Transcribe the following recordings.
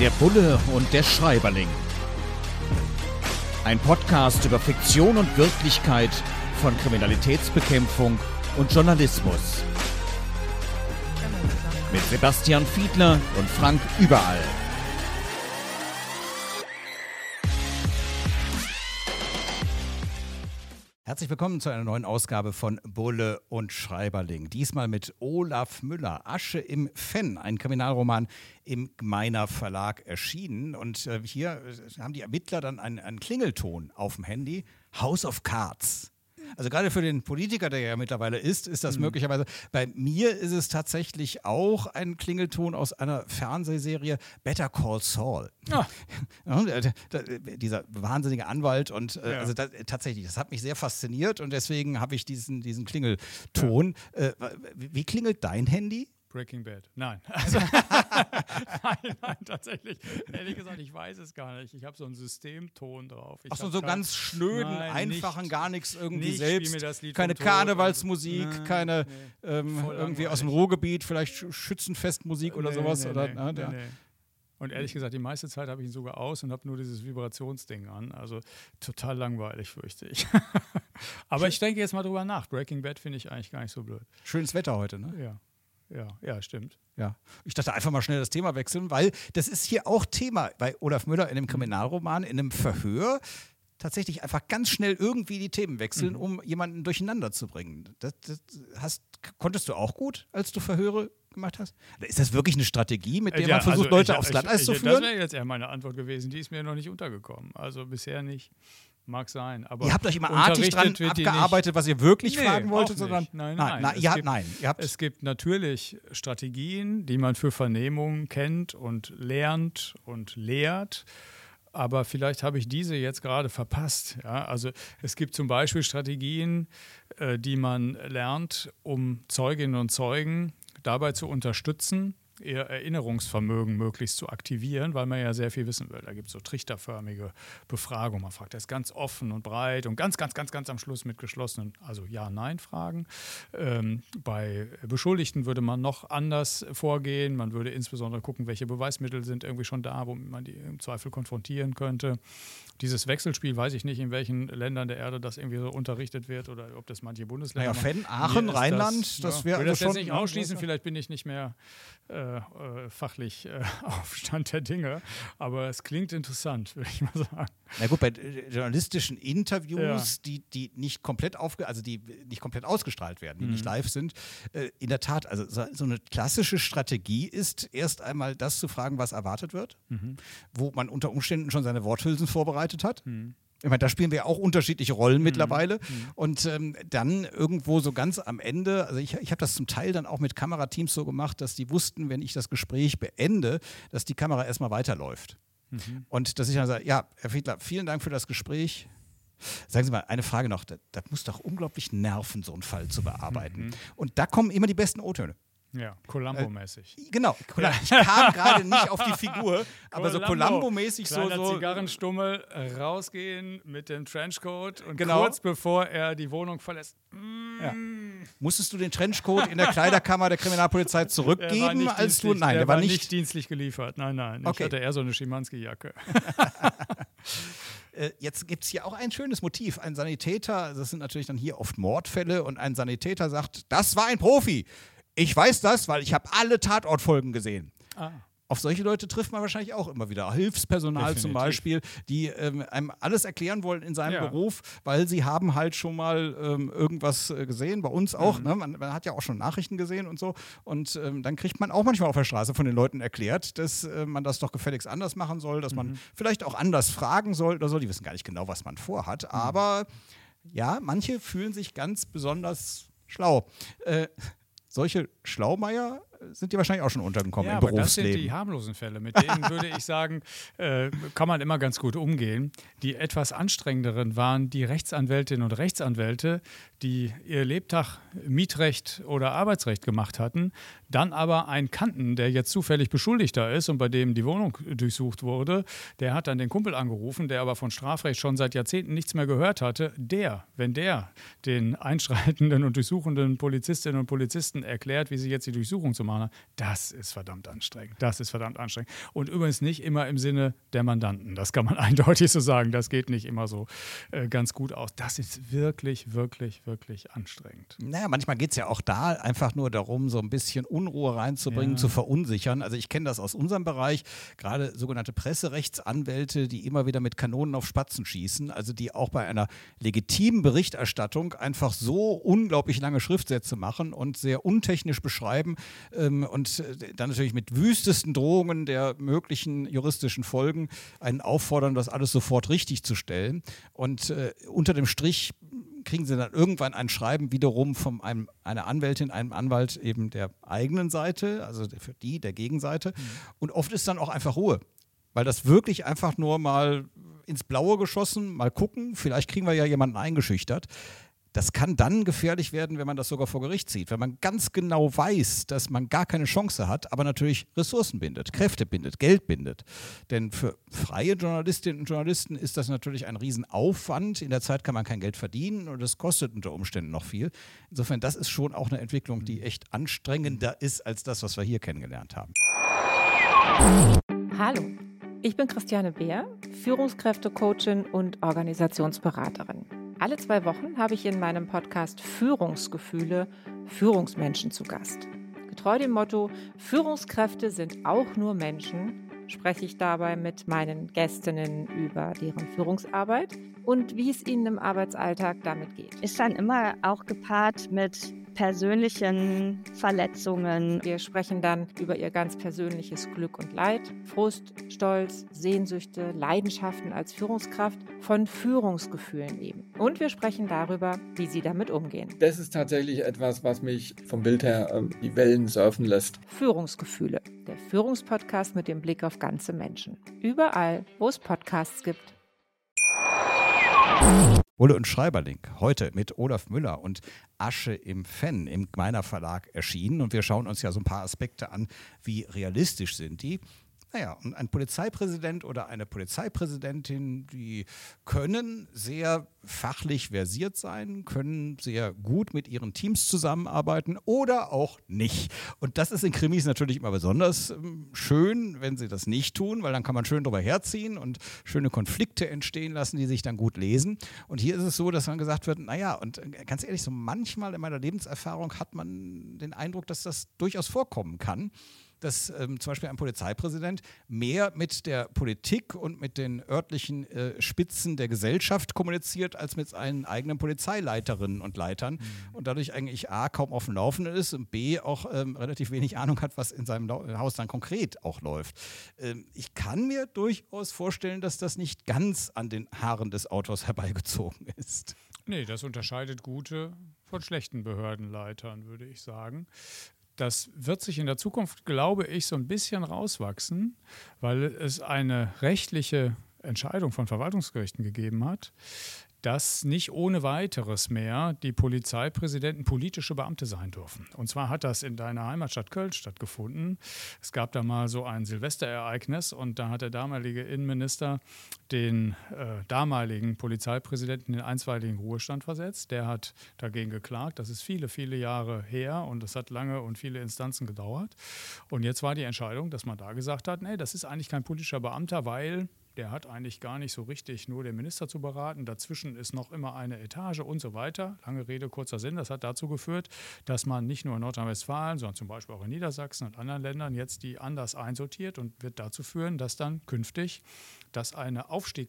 Der Bulle und der Schreiberling. Ein Podcast über Fiktion und Wirklichkeit von Kriminalitätsbekämpfung und Journalismus. Mit Sebastian Fiedler und Frank Überall. Herzlich willkommen zu einer neuen Ausgabe von Bulle und Schreiberling. Diesmal mit Olaf Müller, Asche im Fenn, ein Kriminalroman im Gmeiner Verlag erschienen. Und hier haben die Ermittler dann einen Klingelton auf dem Handy. House of Cards. Also gerade für den Politiker, der ja mittlerweile ist das möglicherweise. Bei mir ist es tatsächlich auch ein Klingelton aus einer Fernsehserie, Better Call Saul. Ja. Dieser wahnsinnige Anwalt und also tatsächlich, das hat mich sehr fasziniert und deswegen habe ich diesen Klingelton. Ja. Wie klingelt dein Handy? Breaking Bad. Nein. Also, nein, tatsächlich. Ehrlich gesagt, ich weiß es gar nicht. Ich habe so einen Systemton drauf. So ganz schnöden, einfachen, gar nichts irgendwie nicht selbst. Mir das Lied keine Karnevalsmusik, keine irgendwie aus dem Ruhrgebiet, vielleicht Schützenfestmusik oder sowas. Nee. Und ehrlich gesagt, die meiste Zeit habe ich ihn sogar aus und habe nur dieses Vibrationsding an. Also total langweilig, fürchte ich. Aber ich denke jetzt mal drüber nach. Breaking Bad finde ich eigentlich gar nicht so blöd. Schönes Wetter heute, ne? Ja, stimmt. Ja, ich dachte einfach mal schnell das Thema wechseln, weil das ist hier auch Thema bei Olaf Müller in einem Kriminalroman, in einem Verhör. Tatsächlich einfach ganz schnell irgendwie die Themen wechseln, um jemanden durcheinander zu bringen. Konntest du auch gut, als du Verhöre gemacht hast? Ist das wirklich eine Strategie, mit der man versucht, Leute aufs Glatteis zu führen? Das wäre jetzt eher meine Antwort gewesen. Die ist mir noch nicht untergekommen. Also bisher nicht. Mag sein, aber ihr habt euch immer artig dran abgearbeitet, was ihr wirklich fragen wolltet, sondern nein. Es gibt natürlich Strategien, die man für Vernehmungen kennt und lernt und lehrt. Aber vielleicht habe ich diese jetzt gerade verpasst. Ja? Also es gibt zum Beispiel Strategien, die man lernt, um Zeuginnen und Zeugen dabei zu unterstützen, ihr Erinnerungsvermögen möglichst zu aktivieren, weil man ja sehr viel wissen will. Da gibt es so trichterförmige Befragungen. Man fragt das ganz offen und breit und ganz am Schluss mit geschlossenen, also Ja-Nein-Fragen. Bei Beschuldigten würde man noch anders vorgehen. Man würde insbesondere gucken, welche Beweismittel sind irgendwie schon da, womit man die im Zweifel konfrontieren könnte. Dieses Wechselspiel, weiß ich nicht, in welchen Ländern der Erde das irgendwie so unterrichtet wird oder ob das manche Bundesländer... Fenn, Aachen, Rheinland, das wäre also das schon... jetzt nicht ausschließen, vielleicht bin ich nicht mehr fachlich auf Stand der Dinge, aber es klingt interessant, würde ich mal sagen. Na gut, bei journalistischen Interviews, die nicht komplett die nicht komplett ausgestrahlt werden, die nicht live sind, in der Tat, also so eine klassische Strategie ist, erst einmal das zu fragen, was erwartet wird, wo man unter Umständen schon seine Worthülsen vorbereitet hat. Ich meine, da spielen wir auch unterschiedliche Rollen mittlerweile. Und dann irgendwo so ganz am Ende, also ich habe das zum Teil dann auch mit Kamerateams so gemacht, dass die wussten, wenn ich das Gespräch beende, dass die Kamera erstmal weiterläuft. Und dass ich dann sage, ja, Herr Fiedler, vielen Dank für das Gespräch. Sagen Sie mal, eine Frage noch, das muss doch unglaublich nerven, so einen Fall zu bearbeiten. Und da kommen immer die besten O-Töne. Ja, Columbo-mäßig. Genau, ich kam gerade nicht auf die Figur, aber so Columbo-mäßig so Zigarrenstummel rausgehen mit dem Trenchcoat und kurz bevor er die Wohnung verlässt. Ja. Musstest du den Trenchcoat in der Kleiderkammer der Kriminalpolizei zurückgeben, als du? Nein, der war nicht dienstlich geliefert. Nein. Okay. Ich hatte eher so eine Schimanski-Jacke. Jetzt gibt es hier auch ein schönes Motiv. Ein Sanitäter, das sind natürlich dann hier oft Mordfälle, und ein Sanitäter sagt, das war ein Profi. Ich weiß das, weil ich habe alle Tatortfolgen gesehen. Auf solche Leute trifft man wahrscheinlich auch immer wieder. Hilfspersonal zum Beispiel, die einem alles erklären wollen in seinem Beruf, weil sie haben halt schon mal irgendwas gesehen, bei uns auch. Ne? Man hat ja auch schon Nachrichten gesehen und so. Und dann kriegt man auch manchmal auf der Straße von den Leuten erklärt, dass man das doch gefälligst anders machen soll, dass man vielleicht auch anders fragen soll oder so. Die wissen gar nicht genau, was man vorhat. Aber ja, manche fühlen sich ganz besonders schlau. Solche Schlaumeier sind dir wahrscheinlich auch schon untergekommen im Berufsleben. Das sind die harmlosen Fälle. Mit denen würde ich sagen, kann man immer ganz gut umgehen. Die etwas anstrengenderen waren die Rechtsanwältinnen und Rechtsanwälte, die ihr Lebtag Mietrecht oder Arbeitsrecht gemacht hatten, dann aber einen kannten, der jetzt zufällig Beschuldigter ist und bei dem die Wohnung durchsucht wurde, der hat dann den Kumpel angerufen, der aber von Strafrecht schon seit Jahrzehnten nichts mehr gehört hatte. Wenn der den einschreitenden und durchsuchenden Polizistinnen und Polizisten erklärt, wie sie jetzt die Durchsuchung zu machen machen, das ist verdammt anstrengend. Das ist verdammt anstrengend. Und übrigens nicht immer im Sinne der Mandanten. Das kann man eindeutig so sagen. Das geht nicht immer so ganz gut aus. Das ist wirklich, wirklich, wirklich anstrengend. Naja, manchmal geht es ja auch da einfach nur darum, so ein bisschen Unruhe reinzubringen, zu verunsichern. Also ich kenne das aus unserem Bereich, gerade sogenannte Presserechtsanwälte, die immer wieder mit Kanonen auf Spatzen schießen, also die auch bei einer legitimen Berichterstattung einfach so unglaublich lange Schriftsätze machen und sehr untechnisch beschreiben und dann natürlich mit wüstesten Drohungen der möglichen juristischen Folgen einen auffordern, das alles sofort richtig zu stellen. Und unter dem Strich kriegen sie dann irgendwann ein Schreiben wiederum von einer Anwältin, einem Anwalt eben der eigenen Seite, also für der Gegenseite. Und oft ist dann auch einfach Ruhe, weil das wirklich einfach nur mal ins Blaue geschossen, mal gucken, vielleicht kriegen wir ja jemanden eingeschüchtert. Das kann dann gefährlich werden, wenn man das sogar vor Gericht zieht, wenn man ganz genau weiß, dass man gar keine Chance hat, aber natürlich Ressourcen bindet, Kräfte bindet, Geld bindet. Denn für freie Journalistinnen und Journalisten ist das natürlich ein Riesenaufwand. In der Zeit kann man kein Geld verdienen und es kostet unter Umständen noch viel. Insofern, das ist schon auch eine Entwicklung, die echt anstrengender ist als das, was wir hier kennengelernt haben. Hallo, ich bin Christiane Beer, Führungskräftecoachin und Organisationsberaterin. Alle 2 Wochen habe ich in meinem Podcast Führungsgefühle Führungsmenschen zu Gast. Getreu dem Motto, Führungskräfte sind auch nur Menschen, spreche ich dabei mit meinen Gästinnen über deren Führungsarbeit und wie es ihnen im Arbeitsalltag damit geht. Ist dann immer auch gepaart mit persönlichen Verletzungen. Wir sprechen dann über ihr ganz persönliches Glück und Leid, Frust, Stolz, Sehnsüchte, Leidenschaften als Führungskraft, von Führungsgefühlen eben. Und wir sprechen darüber, wie sie damit umgehen. Das ist tatsächlich etwas, was mich vom Bild her die Wellen surfen lässt. Führungsgefühle, der Führungspodcast mit dem Blick auf ganze Menschen. Überall, wo es Podcasts gibt. Bulle und Schreiberling, heute mit Olaf Müller und Asche im Fenn im Gmeiner Verlag erschienen. Und wir schauen uns ja so ein paar Aspekte an, wie realistisch sind die. Naja, und ein Polizeipräsident oder eine Polizeipräsidentin, die können sehr fachlich versiert sein, können sehr gut mit ihren Teams zusammenarbeiten oder auch nicht. Und das ist in Krimis natürlich immer besonders schön, wenn sie das nicht tun, weil dann kann man schön drüber herziehen und schöne Konflikte entstehen lassen, die sich dann gut lesen. Und hier ist es so, dass dann gesagt wird, naja, und ganz ehrlich, so manchmal in meiner Lebenserfahrung hat man den Eindruck, dass das durchaus vorkommen kann, dass zum Beispiel ein Polizeipräsident mehr mit der Politik und mit den örtlichen Spitzen der Gesellschaft kommuniziert, als mit seinen eigenen Polizeileiterinnen und Leitern und dadurch eigentlich A, kaum auf dem Laufenden ist und B, auch relativ wenig Ahnung hat, was in seinem Haus dann konkret auch läuft. Ich kann mir durchaus vorstellen, dass das nicht ganz an den Haaren des Autors herbeigezogen ist. Nee, das unterscheidet gute von schlechten Behördenleitern, würde ich sagen. Das wird sich in der Zukunft, glaube ich, so ein bisschen rauswachsen, weil es eine rechtliche Entscheidung von Verwaltungsgerichten gegeben hat, dass nicht ohne weiteres mehr die Polizeipräsidenten politische Beamte sein dürfen. Und zwar hat das in deiner Heimatstadt Köln stattgefunden. Es gab da mal so ein Silvesterereignis und da hat der damalige Innenminister den damaligen Polizeipräsidenten in den einstweiligen Ruhestand versetzt. Der hat dagegen geklagt. Das ist viele, viele Jahre her und das hat lange und viele Instanzen gedauert. Und jetzt war die Entscheidung, dass man da gesagt hat, nee, das ist eigentlich kein politischer Beamter, weil der hat eigentlich gar nicht so richtig nur den Minister zu beraten. Dazwischen ist noch immer eine Etage und so weiter. Lange Rede, kurzer Sinn. Das hat dazu geführt, dass man nicht nur in Nordrhein-Westfalen, sondern zum Beispiel auch in Niedersachsen und anderen Ländern jetzt die anders einsortiert und wird dazu führen, dass dann künftig das eine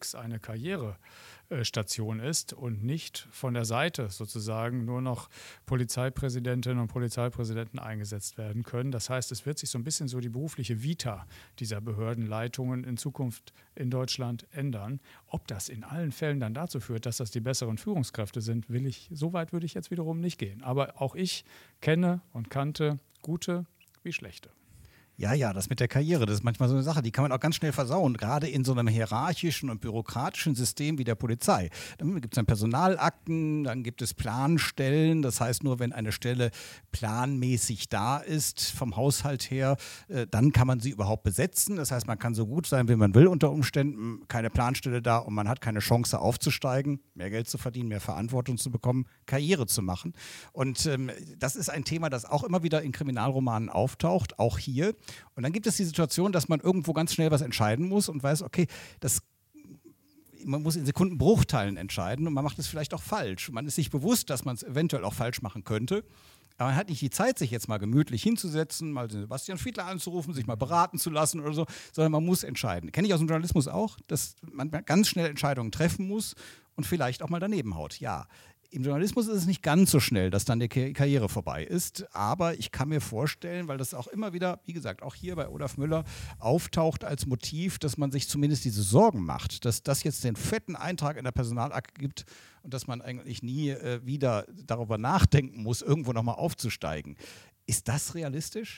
Karrierestation ist und nicht von der Seite sozusagen nur noch Polizeipräsidentinnen und Polizeipräsidenten eingesetzt werden können. Das heißt, es wird sich so ein bisschen so die berufliche Vita dieser Behördenleitungen in Zukunft in Deutschland ändern. Ob das in allen Fällen dann dazu führt, dass das die besseren Führungskräfte sind, so weit würde ich jetzt wiederum nicht gehen. Aber auch ich kenne und kannte gute wie schlechte. Ja, das mit der Karriere, das ist manchmal so eine Sache, die kann man auch ganz schnell versauen, gerade in so einem hierarchischen und bürokratischen System wie der Polizei. Dann gibt es dann Personalakten, dann gibt es Planstellen, das heißt nur, wenn eine Stelle planmäßig da ist, vom Haushalt her, dann kann man sie überhaupt besetzen. Das heißt, man kann so gut sein, wie man will unter Umständen, keine Planstelle da und man hat keine Chance aufzusteigen, mehr Geld zu verdienen, mehr Verantwortung zu bekommen, Karriere zu machen. Und das ist ein Thema, das auch immer wieder in Kriminalromanen auftaucht, auch hier. Und dann gibt es die Situation, dass man irgendwo ganz schnell was entscheiden muss und weiß, okay, man muss in Sekundenbruchteilen entscheiden und man macht es vielleicht auch falsch. Man ist sich bewusst, dass man es eventuell auch falsch machen könnte, aber man hat nicht die Zeit, sich jetzt mal gemütlich hinzusetzen, mal den Sebastian Fiedler anzurufen, sich mal beraten zu lassen oder so, sondern man muss entscheiden. Kenne ich aus dem Journalismus auch, dass man ganz schnell Entscheidungen treffen muss und vielleicht auch mal daneben haut. Ja. Im Journalismus ist es nicht ganz so schnell, dass dann die Karriere vorbei ist, aber ich kann mir vorstellen, weil das auch immer wieder, wie gesagt, auch hier bei Olaf Müller auftaucht als Motiv, dass man sich zumindest diese Sorgen macht, dass das jetzt den fetten Eintrag in der Personalakte gibt und dass man eigentlich nie wieder darüber nachdenken muss, irgendwo nochmal aufzusteigen. Ist das realistisch?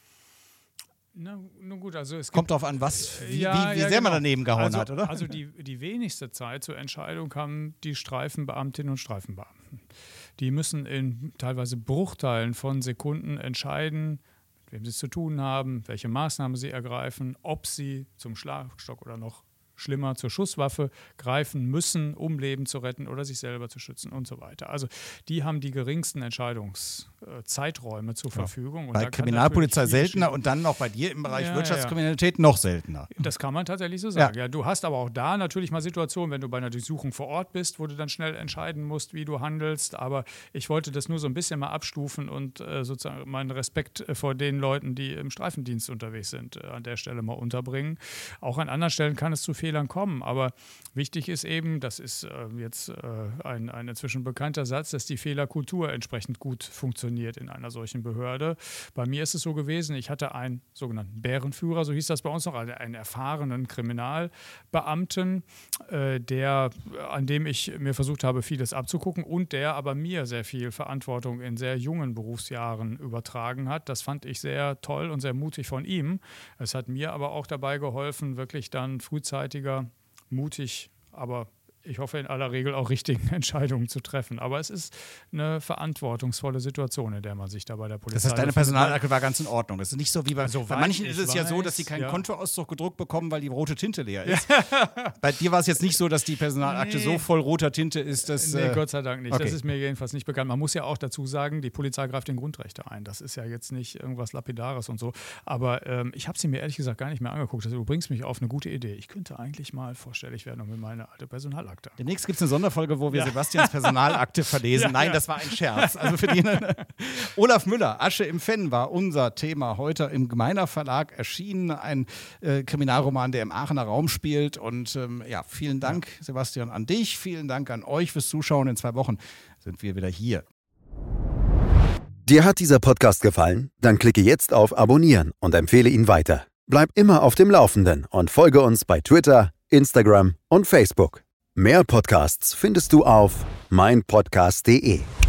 Na gut, also es kommt darauf an, wie sehr man daneben gehauen hat, oder? Also die wenigste Zeit zur Entscheidung haben die Streifenbeamtinnen und Streifenbeamten. Die müssen in teilweise Bruchteilen von Sekunden entscheiden, mit wem sie es zu tun haben, welche Maßnahmen sie ergreifen, ob sie zum Schlagstock oder noch schlimmer zur Schusswaffe greifen müssen, um Leben zu retten oder sich selber zu schützen und so weiter. Also die haben die geringsten Entscheidungszeiträume zur Verfügung. Und bei Kriminalpolizei seltener und dann noch bei dir im Bereich Wirtschaftskriminalität noch seltener. Das kann man tatsächlich so sagen. Ja, du hast aber auch da natürlich mal Situationen, wenn du bei einer Durchsuchung vor Ort bist, wo du dann schnell entscheiden musst, wie du handelst. Aber ich wollte das nur so ein bisschen mal abstufen und sozusagen meinen Respekt vor den Leuten, die im Streifendienst unterwegs sind, an der Stelle mal unterbringen. Auch an anderen Stellen kann es zu Fehlern kommen, aber wichtig ist eben, das ist jetzt ein inzwischen bekannter Satz, dass die Fehlerkultur entsprechend gut funktioniert in einer solchen Behörde. Bei mir ist es so gewesen, ich hatte einen sogenannten Bärenführer, so hieß das bei uns noch, also einen erfahrenen Kriminalbeamten, an dem ich mir versucht habe, vieles abzugucken und der aber mir sehr viel Verantwortung in sehr jungen Berufsjahren übertragen hat. Das fand ich sehr toll und sehr mutig von ihm. Es hat mir aber auch dabei geholfen, wirklich dann frühzeitig mutig, aber ich hoffe in aller Regel auch richtigen Entscheidungen zu treffen. Aber es ist eine verantwortungsvolle Situation, in der man sich da bei der Polizei... Das heißt, deine Personalakte war ganz in Ordnung. Das ist nicht so wie bei manchen ist es ja so, dass sie keinen Kontoauszug gedruckt bekommen, weil die rote Tinte leer ist. Bei dir war es jetzt nicht so, dass die Personalakte so voll roter Tinte ist, dass... Nee, Gott sei Dank nicht. Okay. Das ist mir jedenfalls nicht bekannt. Man muss ja auch dazu sagen, die Polizei greift in Grundrechte ein. Das ist ja jetzt nicht irgendwas Lapidares und so. Aber ich habe sie mir ehrlich gesagt gar nicht mehr angeguckt. Also, du bringst mich auf eine gute Idee. Ich könnte eigentlich mal vorstellig werden und mir meine alte Personalakte. Demnächst gibt es eine Sonderfolge, wo wir Sebastians Personalakte verlesen. Nein, das war ein Scherz. Also für die Olaf Müller, Asche im Fenn war unser Thema heute im Gemeiner Verlag erschienen. Ein Kriminalroman, der im Aachener Raum spielt. Und vielen Dank, Sebastian, an dich. Vielen Dank an euch fürs Zuschauen. In 2 Wochen sind wir wieder hier. Dir hat dieser Podcast gefallen? Dann klicke jetzt auf Abonnieren und empfehle ihn weiter. Bleib immer auf dem Laufenden und folge uns bei Twitter, Instagram und Facebook. Mehr Podcasts findest du auf meinpodcast.de.